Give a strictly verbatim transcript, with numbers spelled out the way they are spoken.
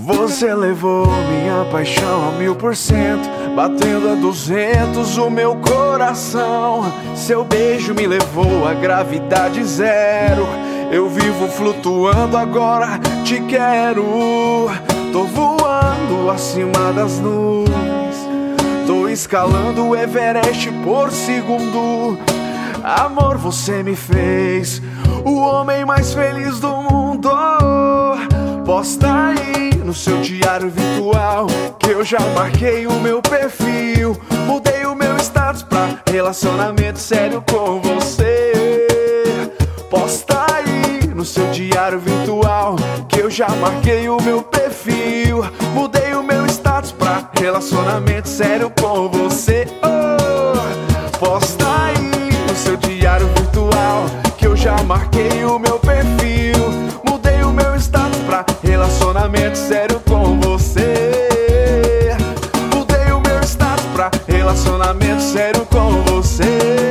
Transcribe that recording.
Você levou minha paixão a mil por cento, batendo a duzentos o meu coração. Seu beijo me levou a gravidade zero. Eu vivo flutuando, agora te quero. Tô voando acima das nuvens, tô escalando o Everest por segundo. Amor, você me fez o homem mais feliz do mundo. Posta aí no seu diário virtual que eu já marquei o meu perfil. Mudei o meu status pra relacionamento sério com você. Posta aí no seu diário virtual que eu já marquei o meu perfil. Mudei o meu status pra relacionamento sério com você. Oh, posta aí no seu diário virtual que eu já marquei o meu perfil. Mudei o meu status pra relacionamento sério com você. Mudei o meu status pra relacionamento sério com você.